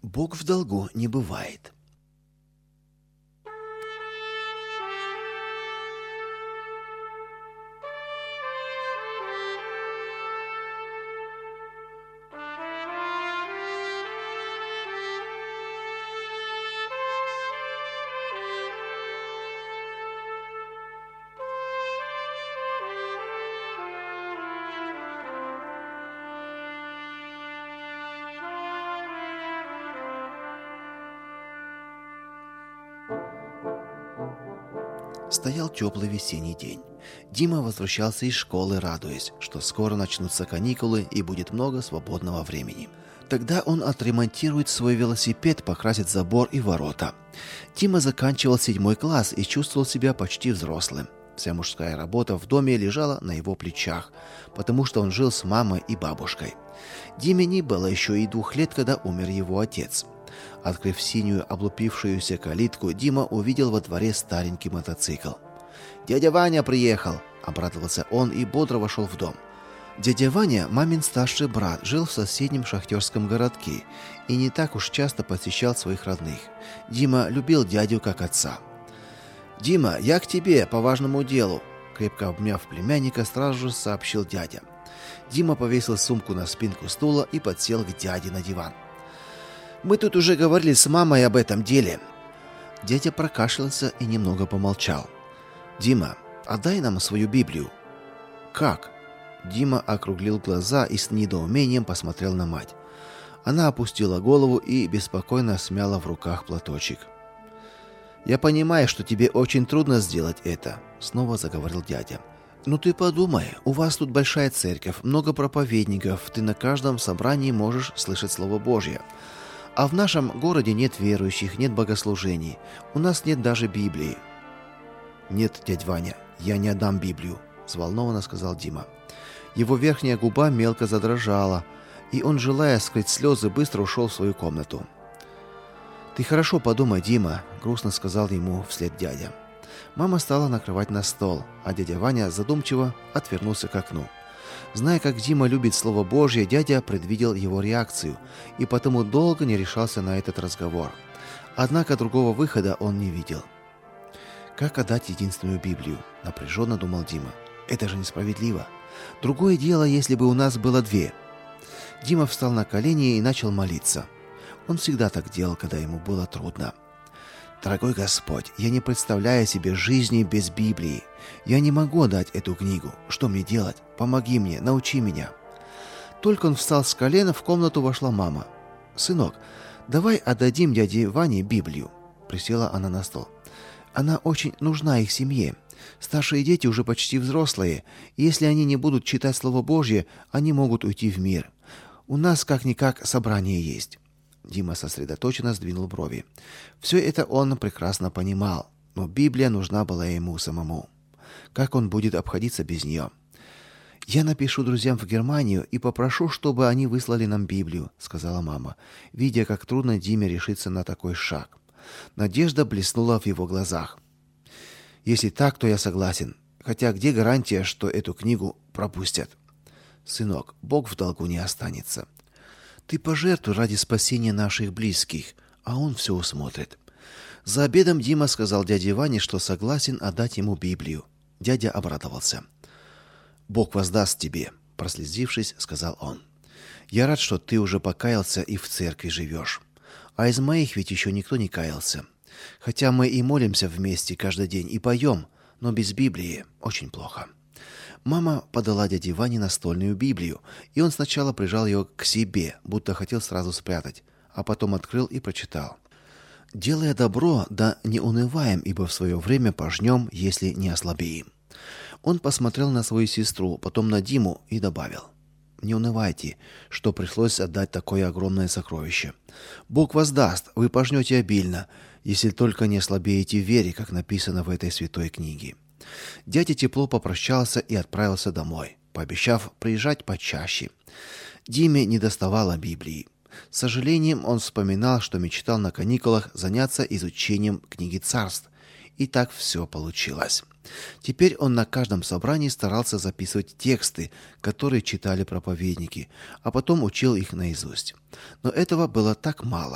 Бог в долгу не бывает. Стоял теплый весенний день. Дима возвращался из школы, радуясь, что скоро начнутся каникулы и будет много свободного времени. Тогда он отремонтирует свой велосипед, покрасит забор и ворота. Дима заканчивал 7 класс и чувствовал себя почти взрослым. Вся мужская работа в доме лежала на его плечах, потому что он жил с мамой и бабушкой. Диме не было еще и 2 лет, когда умер его отец. Открыв синюю облупившуюся калитку, Дима увидел во дворе старенький мотоцикл. «Дядя Ваня приехал!» – обрадовался он и бодро вошел в дом. Дядя Ваня, мамин старший брат, жил в соседнем шахтерском городке и не так уж часто посещал своих родных. Дима любил дядю как отца. «Дима, я к тебе по важному делу!» – крепко обняв племянника, сразу же сообщил дядя. Дима повесил сумку на спинку стула и подсел к дяде на диван. «Мы тут уже говорили с мамой об этом деле». Дядя прокашлялся и немного помолчал. «Дима, отдай нам свою Библию». «Как?» Дима округлил глаза и с недоумением посмотрел на мать. Она опустила голову и беспокойно смяла в руках платочек. «Я понимаю, что тебе очень трудно сделать это», — снова заговорил дядя. «Ну ты подумай, у вас тут большая церковь, много проповедников, ты на каждом собрании можешь слышать Слово Божье. А в нашем городе нет верующих, нет богослужений. У нас нет даже Библии». «Нет, дядь Ваня, я не отдам Библию», — взволнованно сказал Дима. Его верхняя губа мелко задрожала, и он, желая скрыть слезы, быстро ушел в свою комнату. «Ты хорошо подумай, Дима», — грустно сказал ему вслед дядя. Мама стала накрывать на стол, а дядя Ваня задумчиво отвернулся к окну. Зная, как Дима любит Слово Божье, дядя предвидел его реакцию и потому долго не решался на этот разговор. Однако другого выхода он не видел. «Как отдать единственную Библию?» – напряженно думал Дима. «Это же несправедливо. Другое дело, если бы у нас было 2». Дима встал на колени и начал молиться. Он всегда так делал, когда ему было трудно. «Дорогой Господь, я не представляю себе жизни без Библии. Я не могу отдать эту книгу. Что мне делать? Помоги мне, научи меня». Только он встал с колена, в комнату вошла мама. «Сынок, давай отдадим дяде Ване Библию». Присела она на стол. «Она очень нужна их семье. Старшие дети уже почти взрослые, и если они не будут читать Слово Божье, они могут уйти в мир. У нас как-никак собрание есть». Дима сосредоточенно сдвинул брови. Все это он прекрасно понимал, но Библия нужна была ему самому. Как он будет обходиться без нее? «Я напишу друзьям в Германию и попрошу, чтобы они выслали нам Библию», — сказала мама, видя, как трудно Диме решиться на такой шаг. Надежда блеснула в его глазах. «Если так, то я согласен. Хотя где гарантия, что эту книгу пропустят?» «Сынок, Бог в долгу не останется. Ты пожертвуй ради спасения наших близких, а он все усмотрит». За обедом Дима сказал дяде Ване, что согласен отдать ему Библию. Дядя обрадовался. «Бог воздаст тебе», — прослезившись, сказал он. «Я рад, что ты уже покаялся и в церкви живешь. А из моих ведь еще никто не каялся. Хотя мы и молимся вместе каждый день и поем, но без Библии очень плохо». Мама подала дяде Ване настольную Библию, и он сначала прижал ее к себе, будто хотел сразу спрятать, а потом открыл и прочитал. «Делая добро, да не унываем, ибо в свое время пожнем, если не ослабеем». Он посмотрел на свою сестру, потом на Диму и добавил: «Не унывайте, что пришлось отдать такое огромное сокровище. Бог воздаст, вы пожнете обильно, если только не ослабеете в вере, как написано в этой святой книге». Дядя тепло попрощался и отправился домой, пообещав приезжать почаще. Диме недоставало Библии. С сожалением он вспоминал, что мечтал на каникулах заняться изучением книги Царств. И так все получилось. Теперь он на каждом собрании старался записывать тексты, которые читали проповедники, а потом учил их наизусть. Но этого было так мало.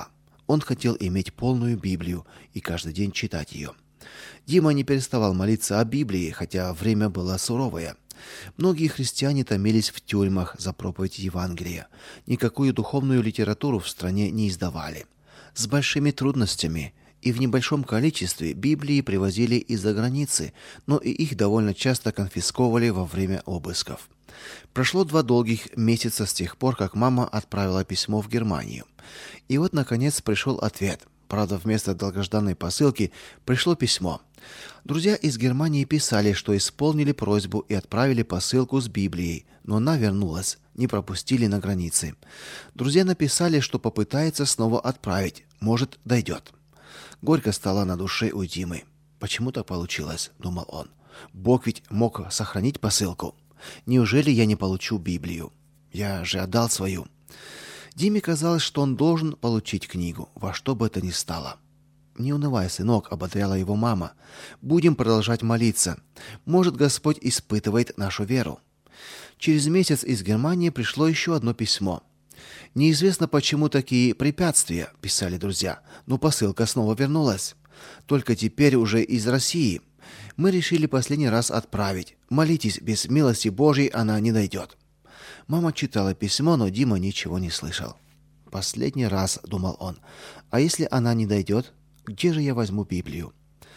Он хотел иметь полную Библию и каждый день читать ее. Дима не переставал молиться о Библии, хотя время было суровое. Многие христиане томились в тюрьмах за проповедь Евангелия. Никакую духовную литературу в стране не издавали. С большими трудностями и в небольшом количестве Библии привозили из-за границы, но и их довольно часто конфисковывали во время обысков. Прошло 2 долгих месяца с тех пор, как мама отправила письмо в Германию. И вот, наконец, пришел ответ. Правда, вместо долгожданной посылки пришло письмо. Друзья из Германии писали, что исполнили просьбу и отправили посылку с Библией, но она вернулась, не пропустили на границе. Друзья написали, что попытаются снова отправить, может, дойдет. Горько стало на душе у Димы. Почему так получилось, думал он. Бог ведь мог сохранить посылку. Неужели я не получу Библию? Я же отдал свою. Диме казалось, что он должен получить книгу, во что бы это ни стало. «Не унывай, сынок», — ободряла его мама. «Будем продолжать молиться. Может, Господь испытывает нашу веру». Через месяц из Германии пришло еще одно письмо. «Неизвестно, почему такие препятствия», — писали друзья, но посылка снова вернулась. «Только теперь уже из России. Мы решили последний раз отправить. Молитесь, без милости Божьей она не дойдет». Мама читала письмо, но Дима ничего не слышал. «Последний раз», — думал он, — «а если она не дойдет, где же я возьму Библию?»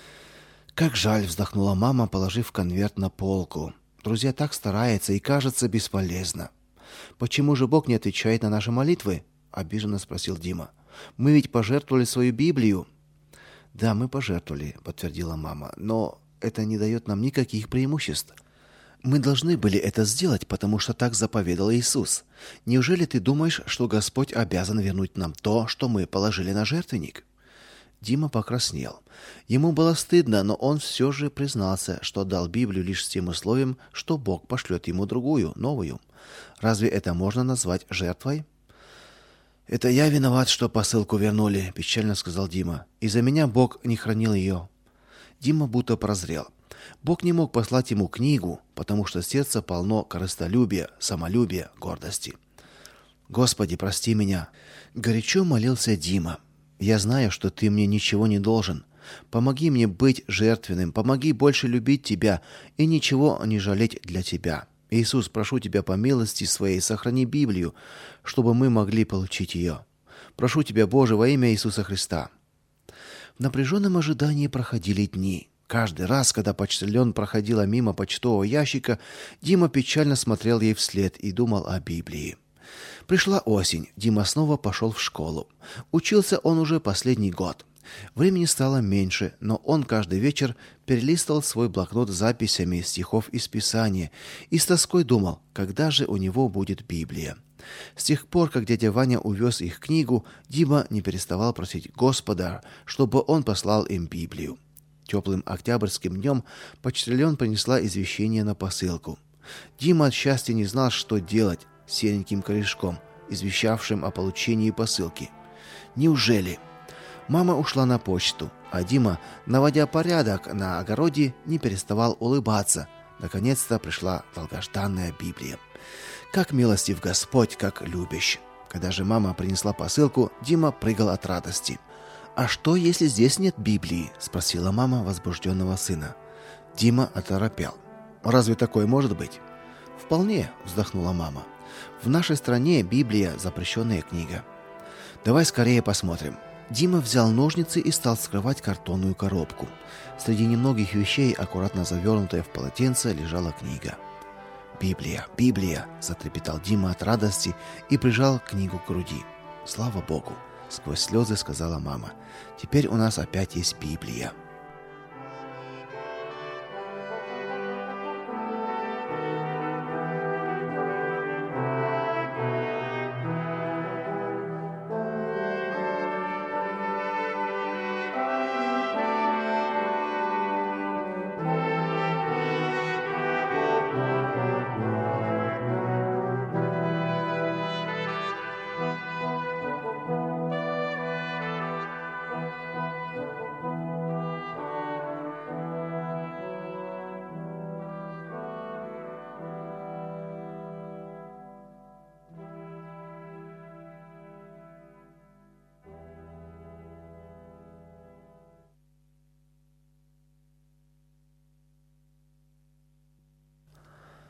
«Как жаль», — вздохнула мама, положив конверт на полку. «Друзья так стараются и кажется бесполезно». «Почему же Бог не отвечает на наши молитвы?» — обиженно спросил Дима. «Мы ведь пожертвовали свою Библию». «Да, мы пожертвовали», — подтвердила мама, «но это не дает нам никаких преимуществ. Мы должны были это сделать, потому что так заповедал Иисус. Неужели ты думаешь, что Господь обязан вернуть нам то, что мы положили на жертвенник?» Дима покраснел. Ему было стыдно, но он все же признался, что дал Библию лишь с тем условием, что Бог пошлет ему другую, новую. Разве это можно назвать жертвой? «Это я виноват, что посылку вернули», — печально сказал Дима. «Из-за меня Бог не хранил ее». Дима будто прозрел. Бог не мог послать ему книгу, потому что сердце полно корыстолюбия, самолюбия, гордости. «Господи, прости меня», — горячо молился Дима. «Я знаю, что ты мне ничего не должен. Помоги мне быть жертвенным, помоги больше любить тебя и ничего не жалеть для тебя. Иисус, прошу тебя по милости своей, сохрани Библию, чтобы мы могли получить ее. Прошу тебя, Боже, во имя Иисуса Христа». В напряженном ожидании проходили дни. Каждый раз, когда почтальон проходила мимо почтового ящика, Дима печально смотрел ей вслед и думал о Библии. Пришла осень. Дима снова пошел в школу. Учился он уже последний год. Времени стало меньше, но он каждый вечер перелистывал свой блокнот с записями стихов из Писания и с тоской думал, когда же у него будет Библия. С тех пор, как дядя Ваня увез их книгу, Дима не переставал просить Господа, чтобы он послал им Библию. Теплым октябрьским днем почтальон принесла извещение на посылку. Дима от счастья не знал, что делать с сереньким корешком, извещавшим о получении посылки. Неужели? Мама ушла на почту, а Дима, наводя порядок на огороде, не переставал улыбаться. Наконец-то пришла долгожданная Библия. Как милостив Господь, как любящ. Когда же мама принесла посылку, Дима прыгал от радости. «А что, если здесь нет Библии?» — спросила мама возбужденного сына. Дима оторопел. «Разве такое может быть?» «Вполне», — вздохнула мама. «В нашей стране Библия — запрещенная книга». «Давай скорее посмотрим». Дима взял ножницы и стал вскрывать картонную коробку. Среди немногих вещей, аккуратно завернутая в полотенце, лежала книга. «Библия, Библия!» — затрепетал Дима от радости и прижал книгу к груди. «Слава Богу!» — сквозь слезы сказала мама. «Теперь у нас опять есть Библия».